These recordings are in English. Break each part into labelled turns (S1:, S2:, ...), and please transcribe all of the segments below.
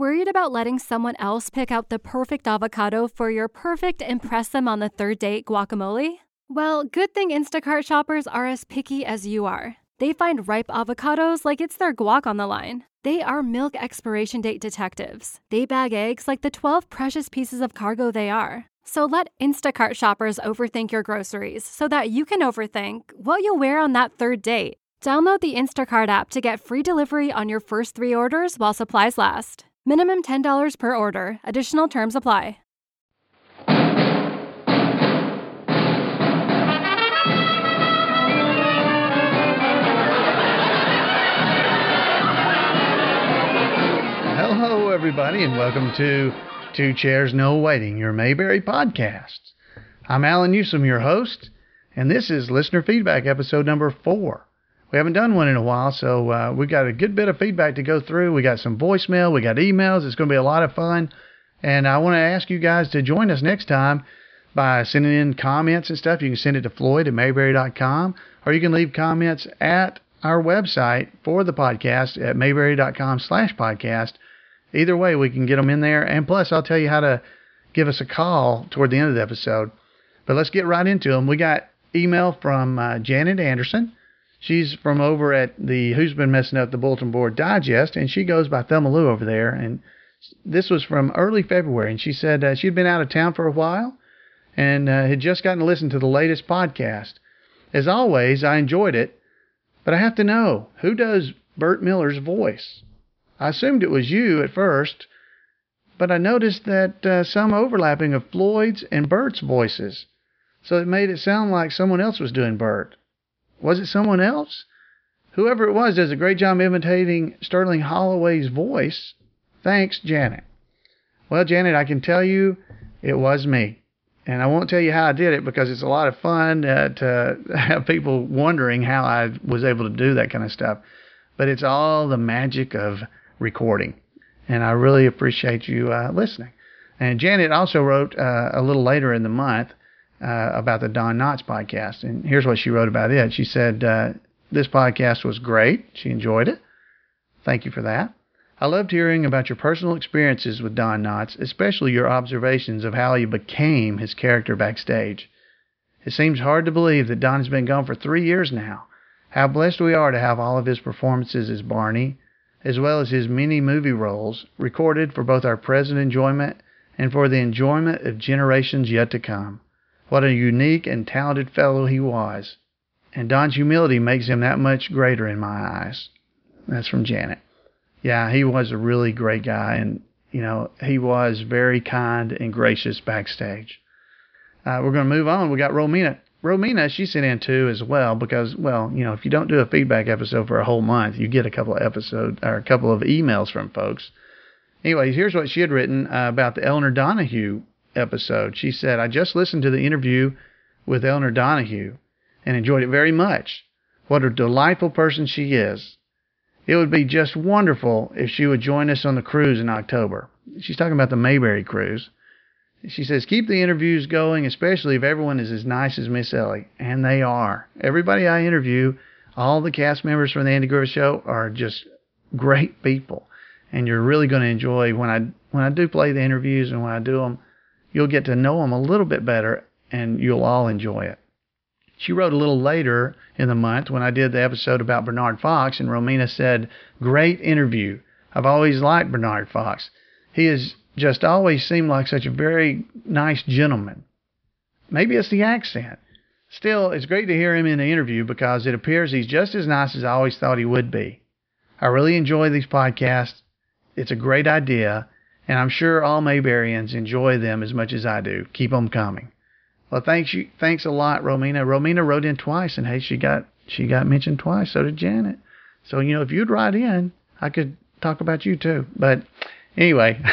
S1: Worried about letting someone else pick out the perfect avocado for your perfect impress them on the third date guacamole? Well, good thing Instacart shoppers are as picky as you are. They find ripe avocados like it's their guac on the line. They are milk expiration date detectives. They bag eggs like the 12 precious pieces of cargo they are. So let Instacart shoppers overthink your groceries so that you can overthink what you'll wear on that third date. Download the Instacart app to get free delivery on your first 3 orders while supplies last. Minimum $10 per order. Additional terms apply.
S2: Hello, everybody, and welcome to Two Chairs No Waiting, your Mayberry podcast. I'm Alan Newsom, your host, and this is listener feedback episode number 4. We haven't done one in a while, so we got a good bit of feedback to go through. We got some voicemail, we got emails. It's going to be a lot of fun, and I want to ask you guys to join us next time by sending in comments and stuff. You can send it to Floyd at Mayberry.com, or you can leave comments at our website for the podcast at Mayberry.com/podcast. Either way, we can get them in there, and plus I'll tell you how to give us a call toward the end of the episode. But let's get right into them. We got email from Janet Anderson. She's from over at the Who's Been Messing Up the Bulletin Board Digest, and she goes by Thumaloo over there. And this was from early February, and she said she'd been out of town for a while and had just gotten to listen to the latest podcast. As always, I enjoyed it, but I have to know, who does Burt Miller's voice? I assumed it was you at first, but I noticed that some overlapping of Floyd's and Burt's voices, so it made it sound like someone else was doing Burt. Was it someone else? Whoever it was does a great job imitating Sterling Holloway's voice. Thanks, Janet. Well, Janet, I can tell you it was me. And I won't tell you how I did it because it's a lot of fun to have people wondering how I was able to do that kind of stuff. But it's all the magic of recording. And I really appreciate you listening. And Janet also wrote a little later in the month about the Don Knotts podcast. And here's what she wrote about it. She said, this podcast was great. She enjoyed it. Thank you for that. I loved hearing about your personal experiences with Don Knotts, especially your observations of how he became his character backstage. It seems hard to believe that Don has been gone for 3 years now. How blessed we are to have all of his performances as Barney, as well as his many movie roles, recorded for both our present enjoyment and for the enjoyment of generations yet to come. What a unique and talented fellow he was. And Don's humility makes him that much greater in my eyes. That's from Janet. Yeah, he was a really great guy, and, he was very kind and gracious backstage. We're going to move on. We got Romina. Romina, she sent in too as well because, if you don't do a feedback episode for a whole month, you get a couple of emails from folks. Anyway, here's what she had written about the Eleanor Donahue episode. She said, I just listened to the interview with Eleanor Donahue and enjoyed it very much. What a delightful person she is. It would be just wonderful if she would join us on the cruise in October. She's talking about the Mayberry cruise. She says, keep the interviews going, especially if everyone is as nice as Miss Ellie. And they are. Everybody I interview, all the cast members from the Andy Griffith Show are just great people. And you're really going to enjoy when I do play the interviews and when I do them. You'll get to know them a little bit better, and you'll all enjoy it. She wrote a little later in the month when I did the episode about Bernard Fox, and Romina said, great interview. I've always liked Bernard Fox. He has just always seemed like such a very nice gentleman. Maybe it's the accent. Still, it's great to hear him in the interview because it appears he's just as nice as I always thought he would be. I really enjoy these podcasts. It's a great idea. And I'm sure all Mayberryans enjoy them as much as I do. Keep them coming. Well, thanks a lot, Romina. Romina wrote in twice, and hey, she got mentioned twice. So did Janet. So if you'd write in, I could talk about you too. But anyway,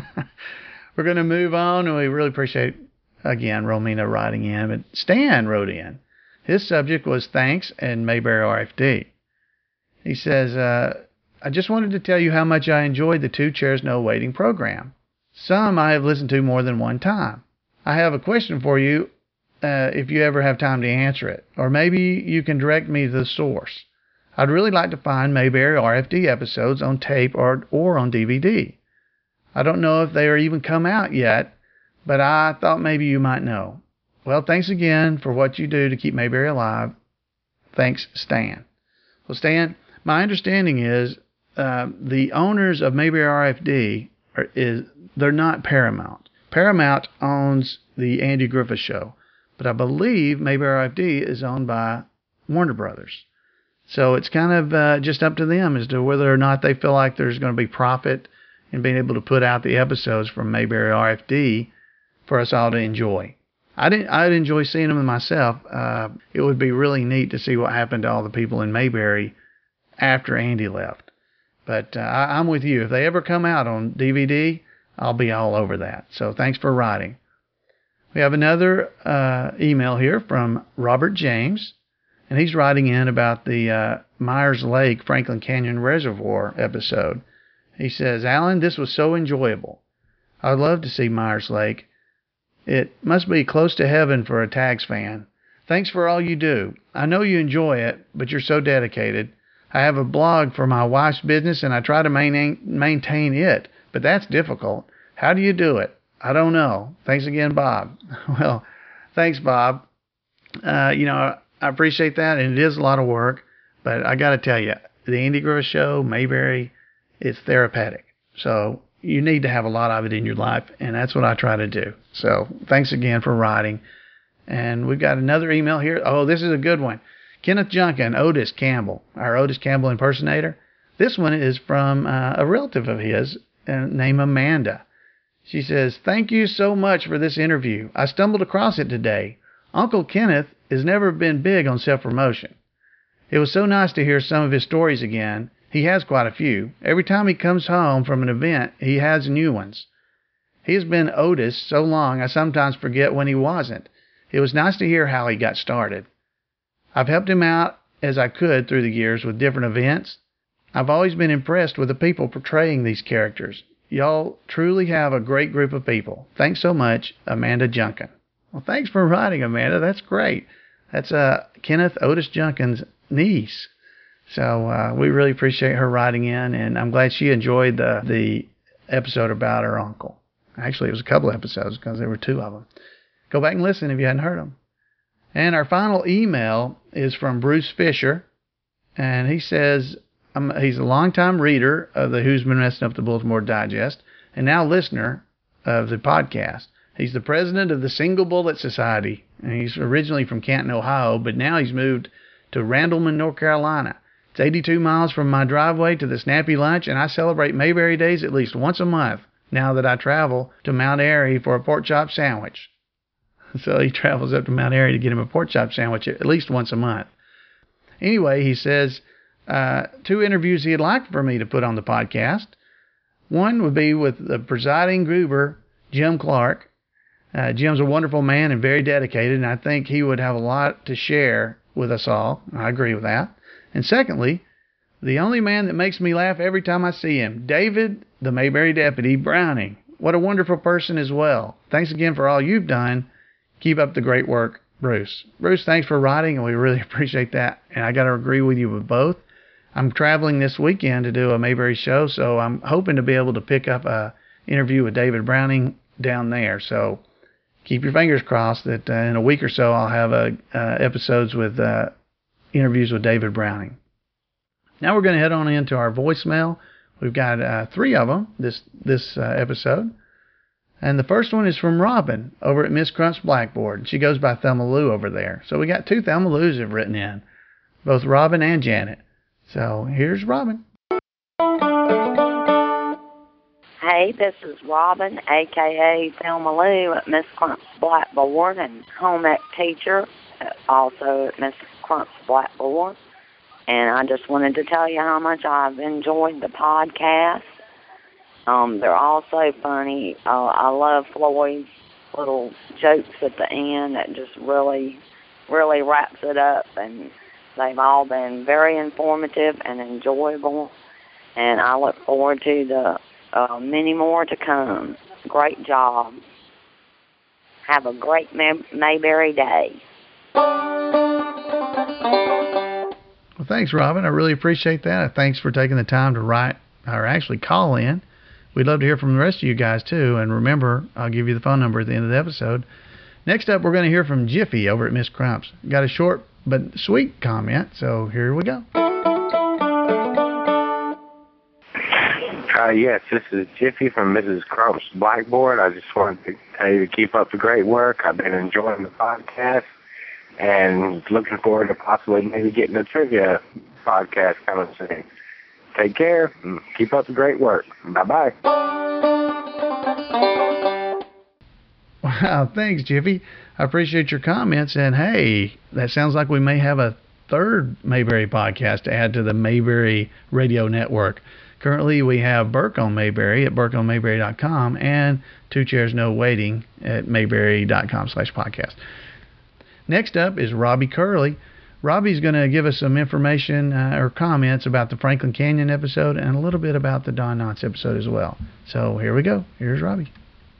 S2: we're going to move on, and we really appreciate again Romina writing in. But Stan wrote in. His subject was thanks and Mayberry RFD. He says, I just wanted to tell you how much I enjoyed the Two Chairs No Waiting program. Some I have listened to more than one time. I have a question for you if you ever have time to answer it, or maybe you can direct me to the source. I'd really like to find Mayberry RFD episodes on tape or on DVD. I don't know if they are even come out yet, but I thought maybe you might know. Well, thanks again for what you do to keep Mayberry alive. Thanks, Stan. Well, Stan, my understanding is the owners of Mayberry RFD they're not Paramount. Paramount owns the Andy Griffith Show, but I believe Mayberry RFD is owned by Warner Brothers. So it's kind of just up to them as to whether or not they feel like there's going to be profit in being able to put out the episodes from Mayberry RFD for us all to enjoy. I'd enjoy seeing them myself. It would be really neat to see what happened to all the people in Mayberry after Andy left. But I'm with you. If they ever come out on DVD, I'll be all over that. So thanks for writing. We have another email here from Robert James, and he's writing in about the Myers Lake Franklin Canyon Reservoir episode. He says, Alan, this was so enjoyable. I'd love to see Myers Lake. It must be close to heaven for a Tags fan. Thanks for all you do. I know you enjoy it, but you're so dedicated. I have a blog for my wife's business, and I try to maintain it, but that's difficult. How do you do it? I don't know. Thanks again, Bob. Well, thanks, Bob. I appreciate that, and it is a lot of work, but I got to tell you, the Andy Griffith Show, Mayberry, it's therapeutic. So you need to have a lot of it in your life, and that's what I try to do. So thanks again for writing. And we've got another email here. Oh, this is a good one. Kenneth Junkin, Otis Campbell, our Otis Campbell impersonator. This one is from a relative of his named Amanda. She says, thank you so much for this interview. I stumbled across it today. Uncle Kenneth has never been big on self-promotion. It was so nice to hear some of his stories again. He has quite a few. Every time he comes home from an event, he has new ones. He has been Otis so long I sometimes forget when he wasn't. It was nice to hear how he got started. I've helped him out as I could through the years with different events. I've always been impressed with the people portraying these characters. Y'all truly have a great group of people. Thanks so much, Amanda Junkin. Well, thanks for writing, Amanda. That's great. That's Kenneth Otis Junkin's niece. So we really appreciate her writing in, and I'm glad she enjoyed the episode about her uncle. Actually, it was a couple episodes because there were two of them. Go back and listen if you hadn't heard them. And our final email is from Bruce Fisher, and he says he's a longtime reader of the Who's Been Messing Up the Baltimore Digest, and now listener of the podcast. He's the president of the Single Bullet Society, and he's originally from Canton, Ohio, but now he's moved to Randleman, North Carolina. It's 82 miles from my driveway to the Snappy Lunch, and I celebrate Mayberry Days at least once a month now that I travel to Mount Airy for a pork chop sandwich. So he travels up to Mount Airy to get him a pork chop sandwich at least once a month. Anyway, he says 2 interviews he'd like for me to put on the podcast. One would be with the presiding goober, Jim Clark. Jim's a wonderful man and very dedicated, and I think he would have a lot to share with us all. I agree with that. And secondly, the only man that makes me laugh every time I see him, David, the Mayberry deputy, Browning. What a wonderful person as well. Thanks again for all you've done. Keep up the great work, Bruce. Bruce, thanks for writing, and we really appreciate that. And I got to agree with you with both. I'm traveling this weekend to do a Mayberry show, so I'm hoping to be able to pick up a interview with David Browning down there. So keep your fingers crossed that in a week or so I'll have episodes with interviews with David Browning. Now we're going to head on into our voicemail. We've got 3 of them this episode. And the first one is from Robin over at Miss Crump's Blackboard. She goes by Thelma Lou over there. So we got 2 Thelma Lou's have written in, both Robin and Janet. So here's Robin.
S3: Hey, this is Robin, a.k.a. Thelma Lou at Miss Crump's Blackboard and home ec teacher, also at Miss Crump's Blackboard. And I just wanted to tell you how much I've enjoyed the podcast. They're all so funny. I love Floyd's little jokes at the end that just really, really wraps it up. And they've all been very informative and enjoyable. And I look forward to the many more to come. Great job. Have a great Mayberry Day.
S2: Well, thanks, Robin. I really appreciate that. Thanks for taking the time to write, or actually call in. we'd love to hear from the rest of you guys, too. And remember, I'll give you the phone number at the end of the episode. Next up, we're going to hear from Jiffy over at Miss Crumps. Got a short but sweet comment, so here we go.
S4: Yes, this is Jiffy from Mrs. Crump's Blackboard. I just wanted to tell you to keep up the great work. I've been enjoying the podcast and looking forward to possibly maybe getting a trivia podcast coming soon. Take care and keep up the great work. Bye-bye.
S2: Wow, thanks, Jiffy. I appreciate your comments. And, hey, that sounds like we may have a third Mayberry podcast to add to the Mayberry Radio Network. Currently, we have Burke on Mayberry at burkeonmayberry.com and Two Chairs No Waiting at mayberry.com/podcast. Next up is Robbie Curley. Robbie's going to give us some information or comments about the Franklin Canyon episode and a little bit about the Don Knotts episode as well. So here we go. Here's Robbie.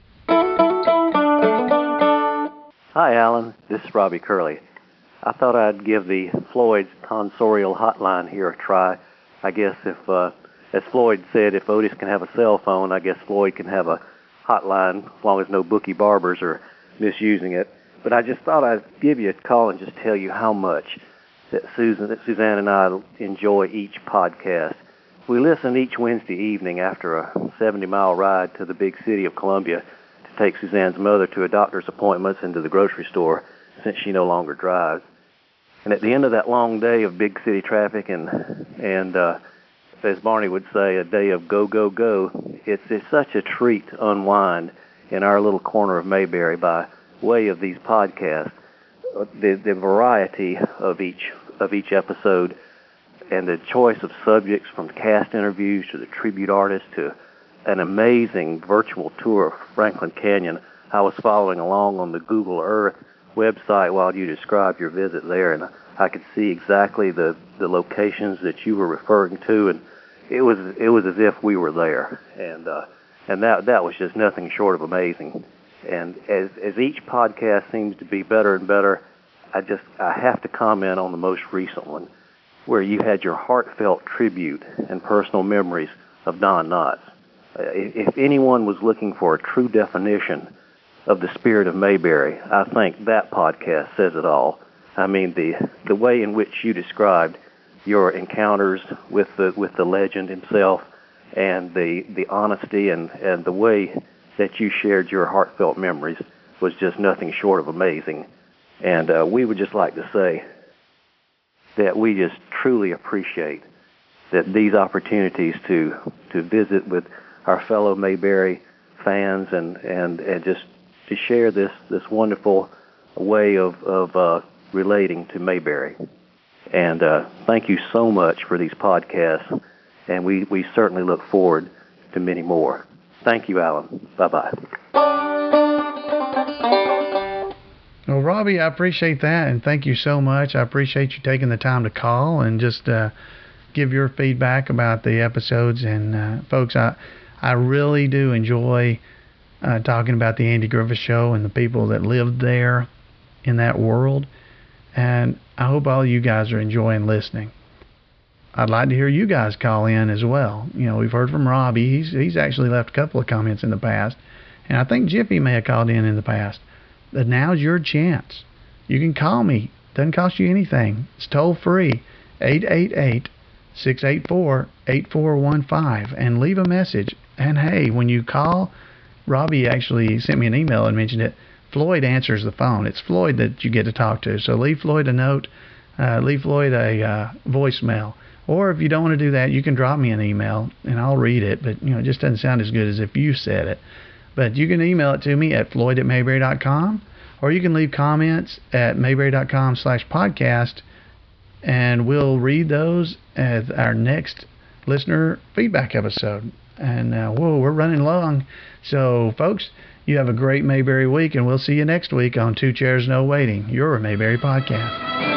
S5: Hi, Alan. This is Robbie Curley. I thought I'd give the Floyd's tonsorial hotline here a try. I guess if, as Floyd said, if Otis can have a cell phone, I guess Floyd can have a hotline as long as no bookie barbers are misusing it. But I just thought I'd give you a call and just tell you how much that Suzanne and I enjoy each podcast. We listen each Wednesday evening after a 70-mile ride to the big city of Columbia to take Suzanne's mother to a doctor's appointments and to the grocery store since she no longer drives. And at the end of that long day of big city traffic and as Barney would say, a day of go, go, go, it's such a treat to unwind in our little corner of Mayberry by way of these podcasts. The variety of each episode and the choice of subjects from cast interviews to the tribute artists to an amazing virtual tour of Franklin Canyon. I was following along on the Google Earth website while you described your visit there, and I could see exactly the locations that you were referring to, and it was as if we were there, and that was just nothing short of amazing. And as each podcast seems to be better and better, I have to comment on the most recent one, where you had your heartfelt tribute and personal memories of Don Knotts. If anyone was looking for a true definition of the spirit of Mayberry, I think that podcast says it all. I mean, the way in which you described your encounters with the legend himself, and the honesty and the way that you shared your heartfelt memories was just nothing short of amazing. And we would just like to say that we just truly appreciate that these opportunities to visit with our fellow Mayberry fans and just to share this wonderful way of relating to Mayberry. And thank you so much for these podcasts, and we certainly look forward to many more. Thank you, Alan. Bye-bye.
S2: Well, Robbie, I appreciate that, and thank you so much. I appreciate you taking the time to call and just give your feedback about the episodes. And, folks, I really do enjoy talking about the Andy Griffith Show and the people that lived there in that world. And I hope all you guys are enjoying listening. I'd like to hear you guys call in as well. You know, we've heard from Robbie. He's actually left a couple of comments in the past. And I think Jiffy may have called in the past. But now's your chance. You can call me. Doesn't cost you anything. It's toll free. 888-684-8415. And leave a message. And hey, when you call, Robbie actually sent me an email and mentioned it. Floyd answers the phone. It's Floyd that you get to talk to. So leave Floyd a note. Leave Floyd a voicemail. Or if you don't want to do that, you can drop me an email and I'll read it. But, you know, it just doesn't sound as good as if you said it. But you can email it to me at floyd@mayberry.com, or you can leave comments at mayberry.com/podcast, and we'll read those as our next listener feedback episode. And, we're running long. So, folks, you have a great Mayberry week, and we'll see you next week on Two Chairs No Waiting, your Mayberry podcast.